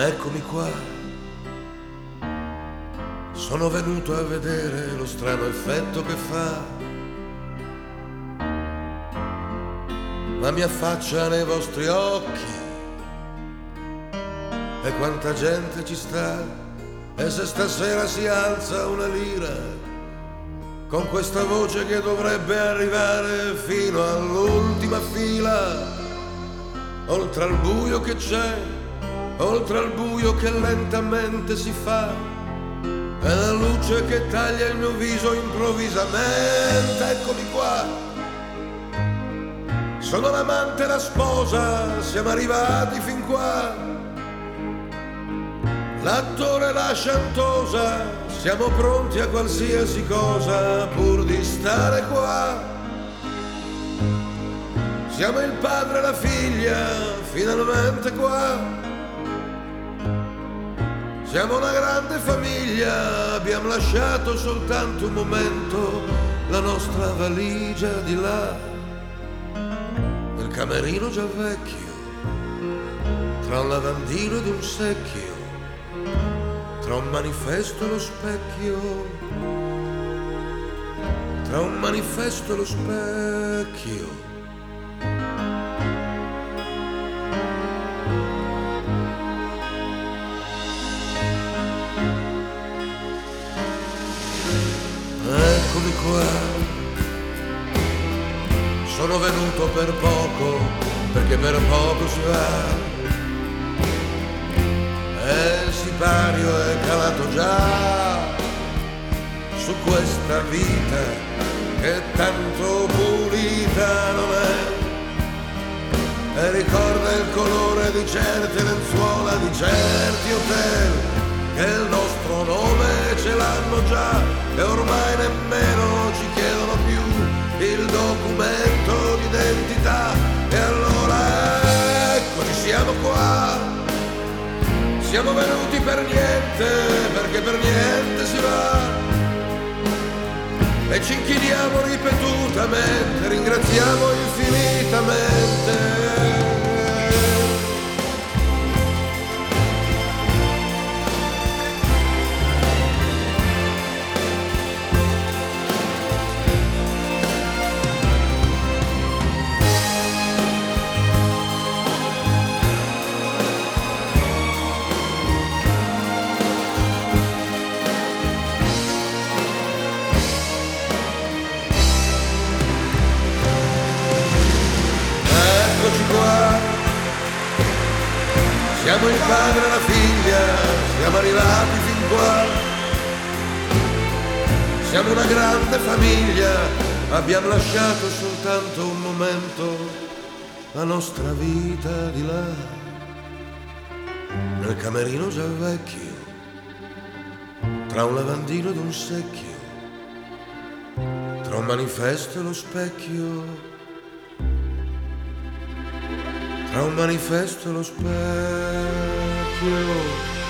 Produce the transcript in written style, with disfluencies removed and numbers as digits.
Eccomi qua, sono venuto a vedere lo strano effetto che fa la mia faccia nei vostri occhi. E quanta gente ci sta, e se stasera si alza una lira, con questa voce che dovrebbe arrivare fino all'ultima fila, oltre al buio che c'è, oltre al buio che lentamente si fa, e la luce che taglia il mio viso improvvisamente. Eccomi qua, sono l'amante e la sposa, siamo arrivati fin qua, l'attore e la chantosa, siamo pronti a qualsiasi cosa pur di stare qua. Siamo il padre e la figlia, finalmente qua. Siamo una grande famiglia, abbiamo lasciato soltanto un momento la nostra valigia di là, nel camerino già vecchio, tra un lavandino ed un secchio, tra un manifesto e lo specchio, tra un manifesto e lo specchio. Eccomi qua, sono venuto per poco, perché per poco si va, e il sipario è calato già su questa vita che tanto pulita non è, e ricorda il colore di certe lenzuola, di certi hotel, che il nostro nome ce l'hanno già, e ormai nemmeno ci chiedono più il documento d'identità. E allora eccoci, siamo qua, siamo venuti per niente, perché per niente si va, e ci inchiniamo ripetutamente, ringraziamo infinitamente. Siamo il padre e la figlia, siamo arrivati fin qua. Siamo una grande famiglia, abbiamo lasciato soltanto un momento la nostra vita di là, nel camerino già vecchio, tra un lavandino ed un secchio, tra un manifesto e lo specchio, tra un manifesto e lo specchio.